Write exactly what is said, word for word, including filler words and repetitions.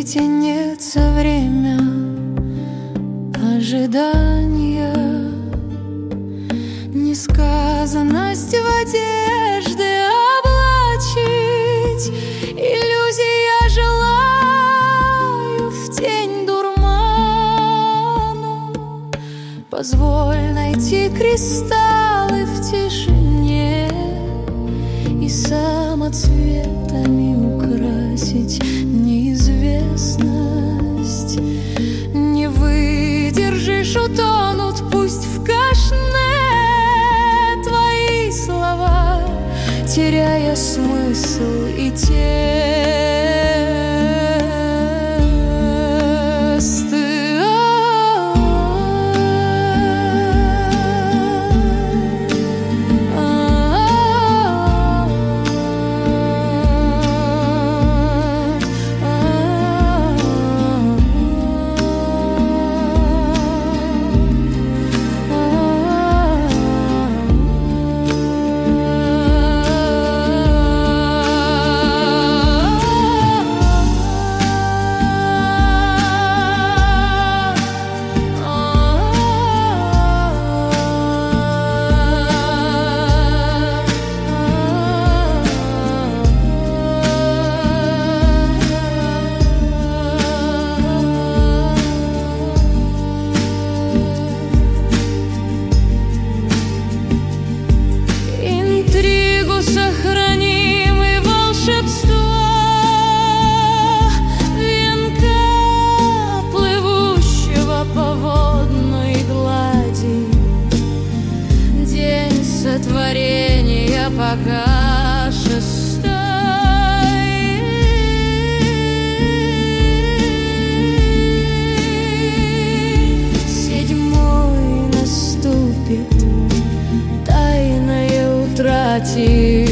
тянется время ожидания, несказанность в одежде облачить. Иллюзий я желаю в тень дурмана. Позволь найти кристаллы в тишине и самоцветами украсить неизвестность. Не выдержишь, утонут пусть в кашне твои слова, теряя смысл и тест. Творение пока шестой. Седьмой наступит, тайное утратит.